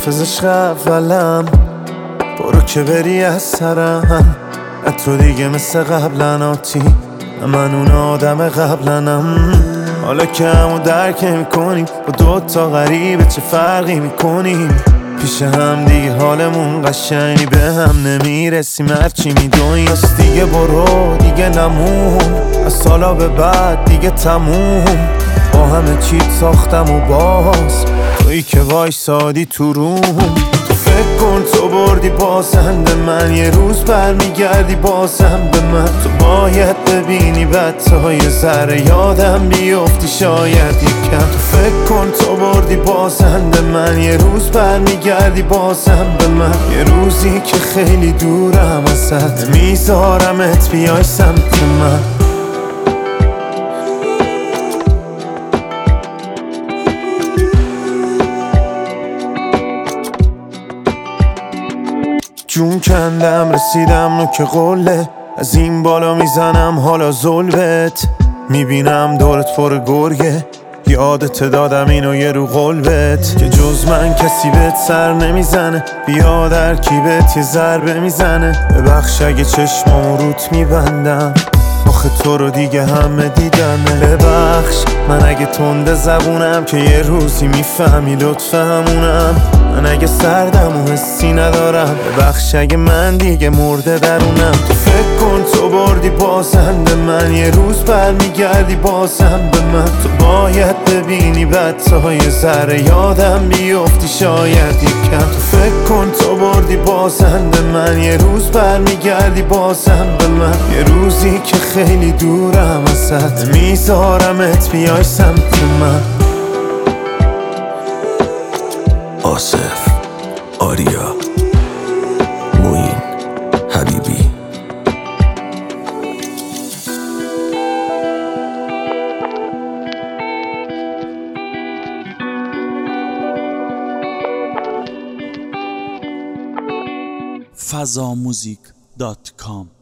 حافظ عشق اولم، برو که بری از سرم. نه تو دیگه مثل قبلن آتی، من اون آدم قبلنم. حالا که همو درک میکنیم، با دوتا غریبه چه فرقی میکنیم؟ پیش هم دیگه حالمون قشنگی، به هم نمیرسیم هرچی میدونیست. دیگه برو دیگه نمون، از سالا به بعد دیگه تموم. با همه چیت ساختم و باز تویی که وایسادی تو روم. تو فکر کن تو بردی بازنده من، یه روز برمیگردی بازم به من. تو باید ببینی بعد تا یه ذره یادم بیفتی شاید یکم. تو فکر کن تو بردی بازنده من، یه روز برمیگردی بازم به من. یه روزی که خیلی دورم ازت، میذارمت بیای سمت من. جون کندم رسیدم نوک قله، از این بالا میزنم حالا ظلمت. میبینم دورت پر گرگه، یادت دادم اینو یه رو قلبت، که جز من کسی بهت سر نمیزنه. بیا در کیبت یه ضربه میزنه، ببخش اگه چشمامو روت میبندم، آخه تو رو دیگه همه دیدنه. ببخش من اگه تنده زبونم، که یه روزی میفهمی لطف همونم. من اگه سردم و حسی ندارم، ببخش اگه من دیگه مرده درونم. تو فکر کن تو بردی بازنده من، یه روز برمیگردی بازم به من. تو باید ببینی بعد تا یه ذره یادم بیفتی شاید یکم. تو فکر کن تو بردی بازنده من، یه روز برمیگردی بازم به من. یه روزی که خیلی دورم ازت، میذارمت بیای سمت من. آصف، آریا، موین، حبیبی. fazamuzik.com